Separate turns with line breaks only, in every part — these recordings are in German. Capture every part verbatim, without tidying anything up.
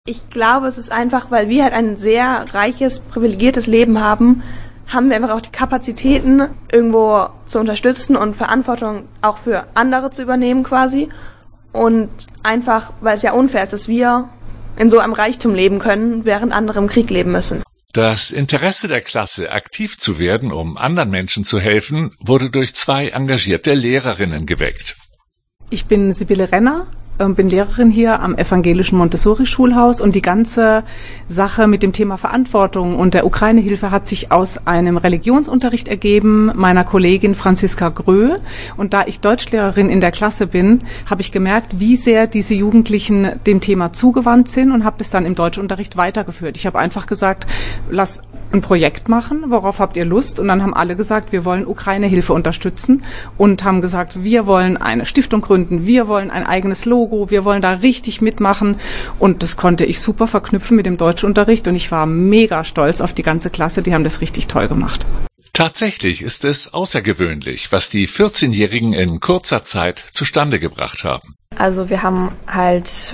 Ich glaube, es ist einfach, weil wir halt ein sehr reiches, privilegiertes Leben haben, haben wir einfach auch die Kapazitäten, irgendwo zu unterstützen und Verantwortung auch für andere zu übernehmen quasi. Und einfach, weil es ja unfair ist, dass wir in so einem Reichtum leben können, während andere im Krieg leben müssen.
Das Interesse der Klasse, aktiv zu werden, um anderen Menschen zu helfen, wurde durch zwei engagierte Lehrerinnen geweckt.
Ich bin Sibylle Renner, bin Lehrerin hier am Evangelischen Montessori-Schulhaus und die ganze Sache mit dem Thema Verantwortung und der Ukraine-Hilfe hat sich aus einem Religionsunterricht ergeben meiner Kollegin Franziska Grö. Und da ich Deutschlehrerin in der Klasse bin, habe ich gemerkt, wie sehr diese Jugendlichen dem Thema zugewandt sind und habe das dann im Deutschunterricht weitergeführt. Ich habe einfach gesagt, lass ein Projekt machen, worauf habt ihr Lust? Und dann haben alle gesagt, wir wollen Ukraine-Hilfe unterstützen und haben gesagt, wir wollen eine Stiftung gründen, wir wollen ein eigenes Logo, wir wollen da richtig mitmachen. Und das konnte ich super verknüpfen mit dem Deutschunterricht und ich war mega stolz auf die ganze Klasse, die haben das richtig toll gemacht.
Tatsächlich ist es außergewöhnlich, was die vierzehnjährigen in kurzer Zeit zustande gebracht haben.
Also wir haben halt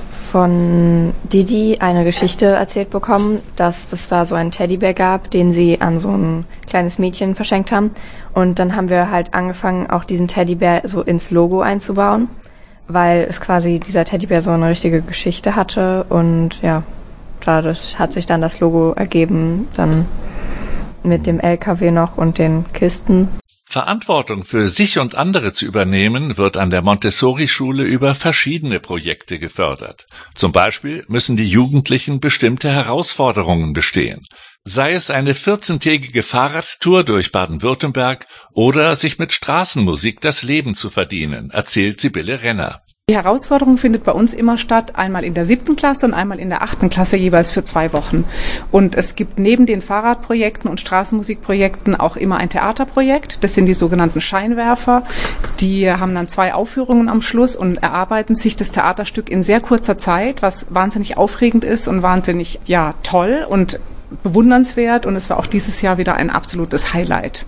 von Didi eine Geschichte erzählt bekommen, dass es da so einen Teddybär gab, den sie an so ein kleines Mädchen verschenkt haben. Und dann haben wir halt angefangen, auch diesen Teddybär so ins Logo einzubauen, weil es quasi dieser Teddybär so eine richtige Geschichte hatte. Und ja, dadurch hat sich dann das Logo ergeben, dann mit dem L K W noch und den Kisten.
Verantwortung für sich und andere zu übernehmen, wird an der Montessori-Schule über verschiedene Projekte gefördert. Zum Beispiel müssen die Jugendlichen bestimmte Herausforderungen bestehen. Sei es eine vierzehntägige Fahrradtour durch Baden-Württemberg oder sich mit Straßenmusik das Leben zu verdienen, erzählt Sibylle Renner.
Die Herausforderung findet bei uns immer statt, einmal in der siebten Klasse und einmal in der achten Klasse, jeweils für zwei Wochen. Und es gibt neben den Fahrradprojekten und Straßenmusikprojekten auch immer ein Theaterprojekt. Das sind die sogenannten Scheinwerfer. Die haben dann zwei Aufführungen am Schluss und erarbeiten sich das Theaterstück in sehr kurzer Zeit, was wahnsinnig aufregend ist und wahnsinnig, ja, toll und bewundernswert. Und es war auch dieses Jahr wieder ein absolutes Highlight.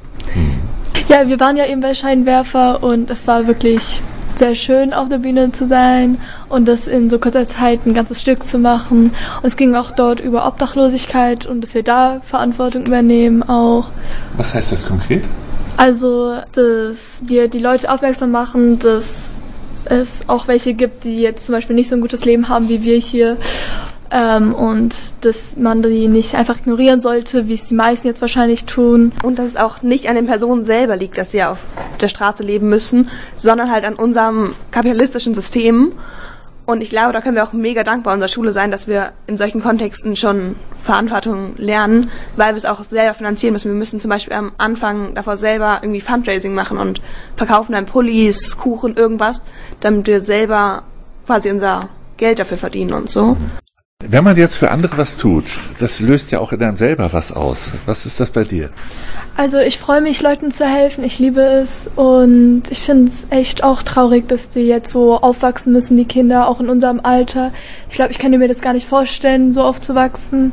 Ja, wir waren ja eben bei Scheinwerfer und es war wirklich sehr schön, auf der Bühne zu sein und das in so kurzer Zeit ein ganzes Stück zu machen. Und es ging auch dort über Obdachlosigkeit und dass wir da Verantwortung übernehmen auch.
Was heißt das konkret?
Also, dass wir die Leute aufmerksam machen, dass es auch welche gibt, die jetzt zum Beispiel nicht so ein gutes Leben haben wie wir hier. Ähm, und dass man die nicht einfach ignorieren sollte, wie es die meisten jetzt wahrscheinlich tun.
Und dass es auch nicht an den Personen selber liegt, dass sie auf der Straße leben müssen, sondern halt an unserem kapitalistischen System. Und ich glaube, da können wir auch mega dankbar unserer Schule sein, dass wir in solchen Kontexten schon Verantwortung lernen, weil wir es auch selber finanzieren müssen. Wir müssen zum Beispiel am Anfang davor selber irgendwie Fundraising machen und verkaufen dann Pullis, Kuchen, irgendwas, damit wir selber quasi unser Geld dafür verdienen und so.
Wenn man jetzt für andere was tut, das löst ja auch in einem selber was aus. Was ist das bei dir?
Also ich freue mich, Leuten zu helfen. Ich liebe es und ich finde es echt auch traurig, dass die jetzt so aufwachsen müssen, die Kinder, auch in unserem Alter. Ich glaube, ich könnte mir das gar nicht vorstellen, so aufzuwachsen.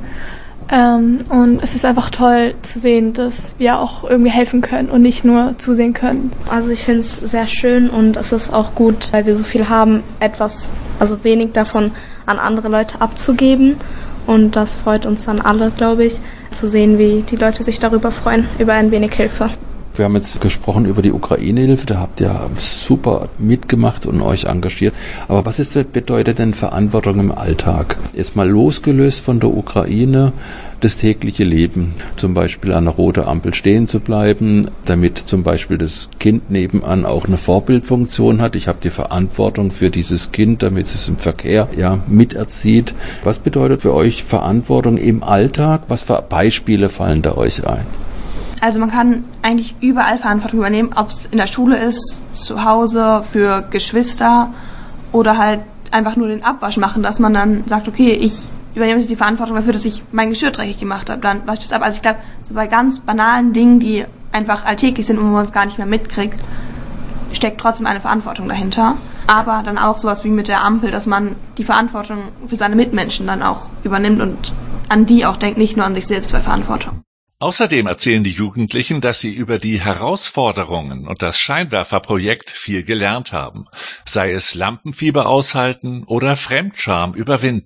Ähm, und es ist einfach toll zu sehen, dass wir auch irgendwie helfen können und nicht nur zusehen können.
Also ich finde es sehr schön und es ist auch gut, weil wir so viel haben, etwas, also wenig davon an andere Leute abzugeben. Und das freut uns dann alle, glaube ich, zu sehen, wie die Leute sich darüber freuen, über ein wenig Hilfe.
Wir haben jetzt gesprochen über die Ukraine-Hilfe, da habt ihr super mitgemacht und euch engagiert. Aber was ist, bedeutet denn Verantwortung im Alltag? Jetzt mal losgelöst von der Ukraine, das tägliche Leben. Zum Beispiel an einer roten Ampel stehen zu bleiben, damit zum Beispiel das Kind nebenan auch eine Vorbildfunktion hat. Ich habe die Verantwortung für dieses Kind, damit es im Verkehr ja miterzieht. Was bedeutet für euch Verantwortung im Alltag? Was für Beispiele fallen da euch ein?
Also man kann eigentlich überall Verantwortung übernehmen, ob es in der Schule ist, zu Hause, für Geschwister oder halt einfach nur den Abwasch machen, dass man dann sagt, okay, ich übernehme jetzt die Verantwortung dafür, dass ich mein Geschirr dreckig gemacht habe, dann wasche ich das ab. Also ich glaube, so bei ganz banalen Dingen, die einfach alltäglich sind und wo man es gar nicht mehr mitkriegt, steckt trotzdem eine Verantwortung dahinter. Aber dann auch sowas wie mit der Ampel, dass man die Verantwortung für seine Mitmenschen dann auch übernimmt und an die auch denkt, nicht nur an sich selbst bei Verantwortung.
Außerdem erzählen die Jugendlichen, dass sie über die Herausforderungen und das Scheinwerferprojekt viel gelernt haben, sei es Lampenfieber aushalten oder Fremdscham überwinden.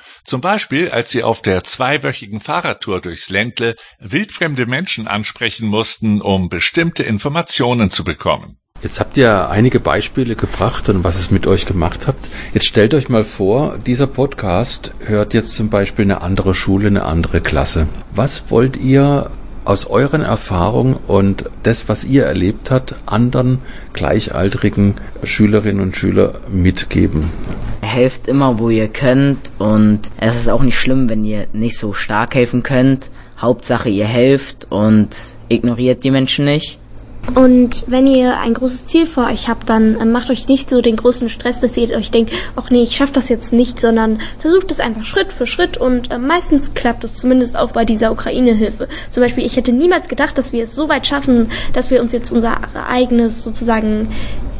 Zum Beispiel, als sie auf der zweiwöchigen Fahrradtour durchs Ländle wildfremde Menschen ansprechen mussten, um bestimmte Informationen zu bekommen.
Jetzt habt ihr einige Beispiele gebracht und was es mit euch gemacht habt. Jetzt stellt euch mal vor, dieser Podcast hört jetzt zum Beispiel eine andere Schule, eine andere Klasse. Was wollt ihr aus euren Erfahrungen und das, was ihr erlebt habt, anderen gleichaltrigen Schülerinnen und Schülern mitgeben?
Helft immer, wo ihr könnt, und es ist auch nicht schlimm, wenn ihr nicht so stark helfen könnt. Hauptsache, ihr helft und ignoriert die Menschen nicht.
Und wenn ihr ein großes Ziel vor euch habt, dann äh, macht euch nicht so den großen Stress, dass ihr euch denkt, ach nee, ich schaffe das jetzt nicht, sondern versucht es einfach Schritt für Schritt, und äh, meistens klappt es zumindest auch bei dieser Ukraine-Hilfe. Zum Beispiel, ich hätte niemals gedacht, dass wir es so weit schaffen, dass wir uns jetzt unser eigenes sozusagen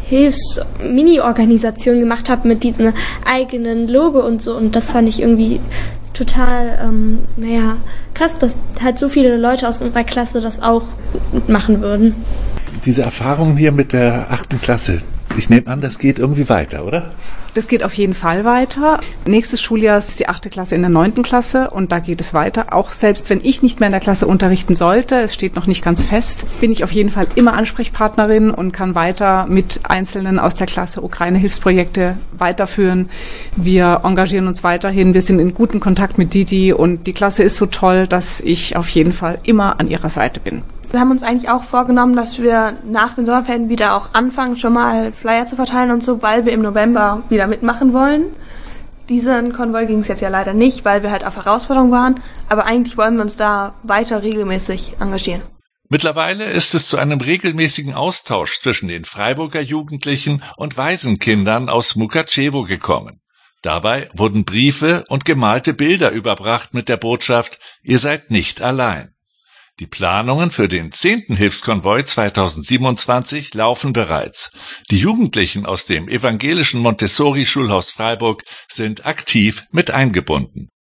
Hilfs-Mini-Organisation gemacht haben mit diesem eigenen Logo und so, und das fand ich irgendwie total, ähm, naja, krass, dass halt so viele Leute aus unserer Klasse das auch machen würden.
Diese Erfahrung hier mit der achten Klasse, ich nehme an, das geht irgendwie weiter, oder?
Das geht auf jeden Fall weiter. Nächstes Schuljahr ist die achte Klasse in der neunten Klasse und da geht es weiter. Auch selbst wenn ich nicht mehr in der Klasse unterrichten sollte, es steht noch nicht ganz fest, bin ich auf jeden Fall immer Ansprechpartnerin und kann weiter mit Einzelnen aus der Klasse Ukraine-Hilfsprojekte weiterführen. Wir engagieren uns weiterhin. Wir sind in gutem Kontakt mit Didi und die Klasse ist so toll, dass ich auf jeden Fall immer an ihrer Seite bin.
Wir haben uns eigentlich auch vorgenommen, dass wir nach den Sommerferien wieder auch anfangen, schon mal Flyer zu verteilen und so, weil wir im November wieder mitmachen wollen. Diesen Konvoi ging es jetzt ja leider nicht, weil wir halt auf Herausforderung waren, aber eigentlich wollen wir uns da weiter regelmäßig engagieren.
Mittlerweile ist es zu einem regelmäßigen Austausch zwischen den Freiburger Jugendlichen und Waisenkindern aus Mukachevo gekommen. Dabei wurden Briefe und gemalte Bilder überbracht mit der Botschaft, ihr seid nicht allein. Die Planungen für den zehnten Hilfskonvoi zweitausendsiebenundzwanzig laufen bereits. Die Jugendlichen aus dem evangelischen Montessori-Schulhaus Freiburg sind aktiv mit eingebunden.